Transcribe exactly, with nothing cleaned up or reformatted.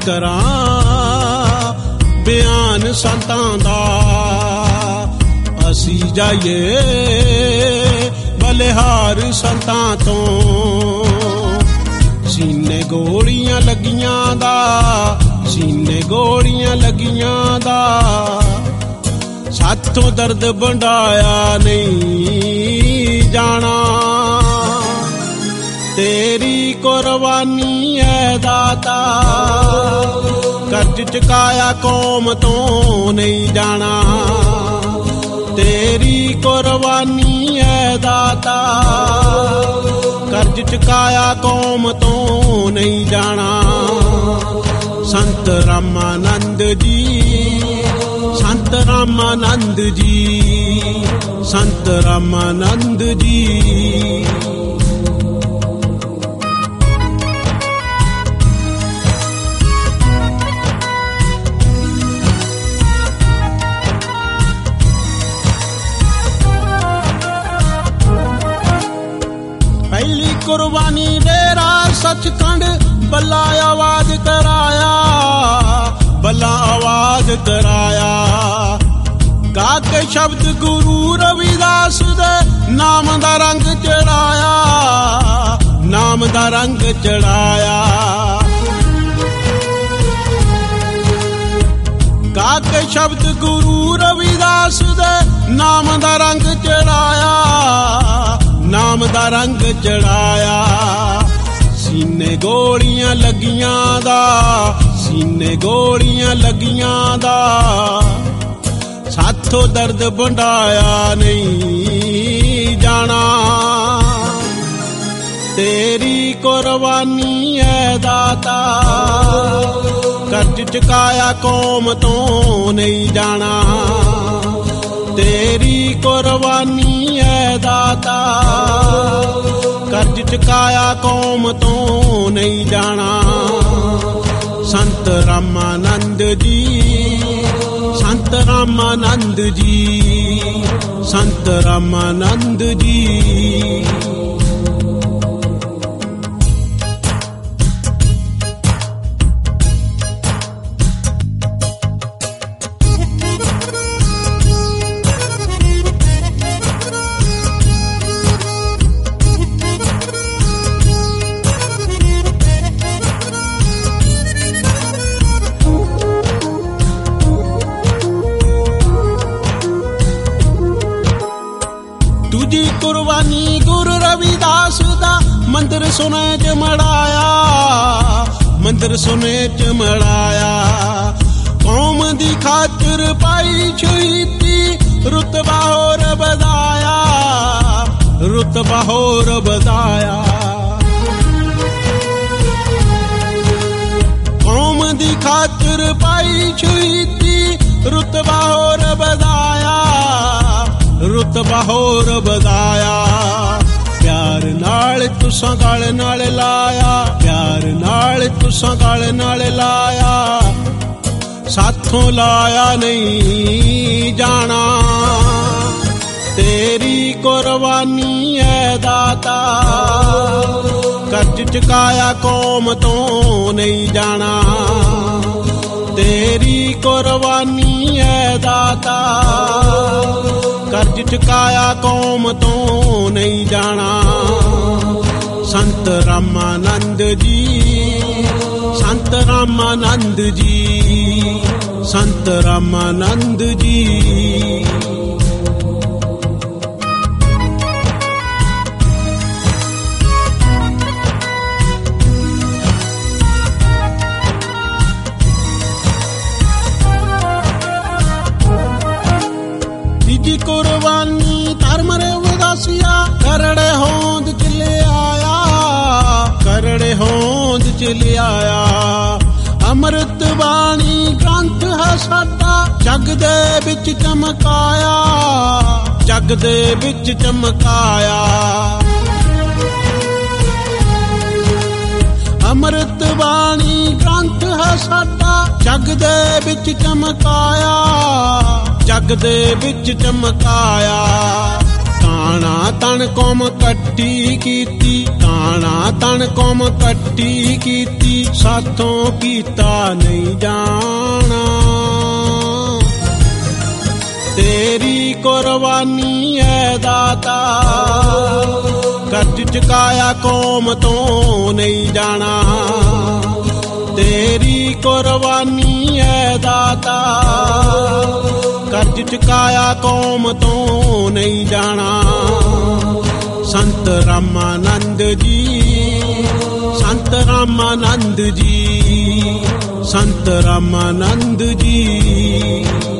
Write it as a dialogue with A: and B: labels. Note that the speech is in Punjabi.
A: ਕਰਾਂ ਬਿਆਨ ਸੰਤਾਂ ਦਾ। ਅਸੀਂ ਜਾਈਏ ਬਲਿਹਾਰ ਸੰਤਾਂ ਤੋਂ, ਸੀਨੇ ਗੋਲੀਆਂ ਲੱਗੀਆਂ ਦਾ, ਸੀਨੇ ਗੋਲੀਆਂ ਲੱਗੀਆਂ ਦਾ। ਸਾਥੋਂ ਦਰਦ ਵੰਡਾਇਆ ਨਹੀਂ ਜਾਣਾ, ਤੇਰੀ ਕੁਰਬਾਨੀ ਹੈ ਦਾਤਾ। ਕਰਜ਼ ਚੁਕਾਇਆ ਕੌਮ ਤੋਂ ਨਹੀਂ ਜਾਣਾ, ਤੇਰੀ ਕੁਰਬਾਨੀ ਹੈ ਦਾਤਾ। ਕਰਜ਼ ਚੁਕਾਇਆ ਕੌਮ ਤੋਂ ਨਹੀਂ ਜਾਣਾ। ਸੰਤ ਰਾਮਾਨੰਦ ਜੀ, ਸੰਤ ਰਾਮਾਨੰਦ ਜੀ, ਸੰਤ ਰਾਮਾਨੰਦ ਜੀ। ਪਹਿਲੀ ਕੁਰਬਾਨੀ ਡੇਰਾ ਸੱਚਖੰਡ, ਬੱਲਾ ਆਵਾਜ਼ ਕਰਾਇਆ, ਬੱਲਾ ਆਵਾਜ਼ ਕਰਾਇਆ। ਗਾ ਕੇ ਸ਼ਬਦ ਗੁਰੂ ਰਵਿਦਾਸ ਦੇ ਨਾਮ ਦਾ ਰੰਗ ਚੜਾਇਆ, ਨਾਮ ਦਾ ਰੰਗ ਚੜਾਇਆ। ਗਾ ਕੇ ਸ਼ਬਦ ਗੁਰੂ ਰਵਿਦਾਸ ਦੇ ਨਾਮ ਦਾ ਰੰਗ ਚੜਾਇਆ, ਨਾਮ ਦਾ ਰੰਗ ਚੜਾਇਆ। ਸੀਨੇ ਗੋਲੀਆਂ ਲੱਗੀਆਂ ਦਾ, ਸੀਨੇ ਗੋਲੀਆਂ ਲੱਗੀਆਂ ਦਾ। ਸਾਥੋਂ ਦਰਦ ਵੰਡਾਇਆ ਨਹੀਂ ਜਾਣਾ, ਤੇਰੀ ਕੁਰਬਾਨੀ ਹੈ ਦਾਤਾ। ਕਰਜ਼ ਚੁਕਾਇਆ ਕੌਮ ਤੋਂ ਨਹੀਂ ਜਾਣਾ, ਤੇਰੀ ਕੁਰਬਾਨੀ ਹੈ ਦਾਤਾ। ਕਰਜ਼ ਚੁਕਾਇਆ ਕੌਮ ਤੋਂ ਨਹੀਂ ਜਾਣਾ। ਸੰਤ ਰਾਮਾਨੰਦ ਜੀ, ਸੰਤ ਰਾਮਾਨੰਦ ਜੀ, ਸੰਤ ਰਾਮਾਨੰਦ ਜੀ। ਦੂਜੀ ਕੁਰਬਾਨੀ ਗੁਰੂ ਰਵਿਦਾਸ ਦਾ ਮੰਦਰ ਸੋਨੇ ਚ ਮੜਾਇਆ, ਮੰਦਰ ਸੋਨੇ ਚ ਮੜਾਇਆ। ਕੌਮ ਦੀ ਖਾਤਰ ਪਾਈ ਸ਼ਹੀਦੀ, ਰੁਤਬਾ ਹੋਰ ਵਧਾਇਆ, ਰੁਤਬਾ ਹੋਰ ਵਧਾਇਆ। ਕੌਮ ਦੀ ਖਾਤਰ ਪਾਈ ਸ਼ਹੀਦੀ, ਰੁਤਬਾ ਹੋਰ ਵਧਾਇਆ, ਰੁਤਬਾ ਹੋਰ ਵਧਾਇਆ। ਪਿਆਰ ਨਾਲ ਤੁਸਾਂ ਗਲ ਨਾਲ ਲਾਇਆ, ਪਿਆਰ ਨਾਲ ਤੁਸਾਂ ਗਲ ਨਾਲ ਲਾਇਆ। ਸਾਥੋਂ ਲਾਇਆ ਨਹੀਂ ਜਾਣਾ, ਤੇਰੀ ਕੁਰਬਾਨੀ ਹੈ ਦਾਤਾ। ਕਰਜ਼ ਚੁਕਾਇਆ ਕੌਮ ਤੋਂ ਨਹੀਂ ਜਾਣਾ, ਤੇਰੀ ਕੁਰਬਾਨੀ ਹੈ ਦਾਤਾ। ਕਰਜ਼ ਚੁਕਾਇਆ ਕੌਮ ਤੋਂ ਨਹੀਂ ਜਾਣਾ। ਸੰਤ ਰਾਮਾਨੰਦ ਜੀ, ਸੰਤ ਰਾਮਾਨੰਦ ਜੀ, ਸੰਤ ਰਾਮਾਨੰਦ ਜੀ। ਤੀਜੀ ਕੁਰਬਾਨੀ ਧਰਮ ਰਵਿਦਾਸੀਆ, ਕਰੜੇ ਹੋਂਦ ਚ ਲਿਆਇਆ, ਕਰੜੇ ਹੋਂਦ ਚ ਲਿਆਇਆ। ਅੰਮ੍ਰਿਤ ਬਾਣੀ ਗ੍ਰੰਥ ਹੈ ਸਾਡਾ, ਜਗ ਦੇ ਵਿੱਚ ਚਮਕਾਇਆ, ਜਗ ਦੇ ਵਿੱਚ ਚਮਕਾਇਆ। ਅੰਮ੍ਰਿਤ ਬਾਣੀ ਗ੍ਰੰਥ ਹੈ ਸਾਡਾ, ਜਗ ਦੇ ਵਿੱਚ ਚਮਕਾਇਆ, ਜਗ ਦੇ ਵਿੱਚ ਚਮਕਾਇਆ। ਤਾਣਾ ਤਣ ਕੌਮ ਇਕੱਠੀ ਕੀਤੀ, ਤਾਣਾ ਤਣ ਕੌਮ ਇਕੱਠੀ ਕੀਤੀ, ਸਾਥੋਂ ਕੀਤਾ ਨਹੀਂ ਜਾਣਾ। ਤੇਰੀ ਕੁਰਬਾਨੀ ਹੈ ਦਾਤਾ, ਕਰਜ਼ ਚੁਕਾਇਆ ਕੌਮ ਤੋਂ ਨਹੀਂ ਜਾਣਾ। ਤੇਰੀ ਕੁਰਬਾਨੀ ਹੈ ਦਾਤਾ, ਕਰਜ਼ ਚੁਕਾਇਆ ਕੌਮ ਤੋਂ ਨਹੀਂ ਜਾਣਾ। ਸੰਤ ਰਾਮਾਨੰਦ ਜੀ, ਸੰਤ ਰਾਮਾਨੰਦ ਜੀ, ਸੰਤ ਰਾਮਾਨੰਦ ਜੀ।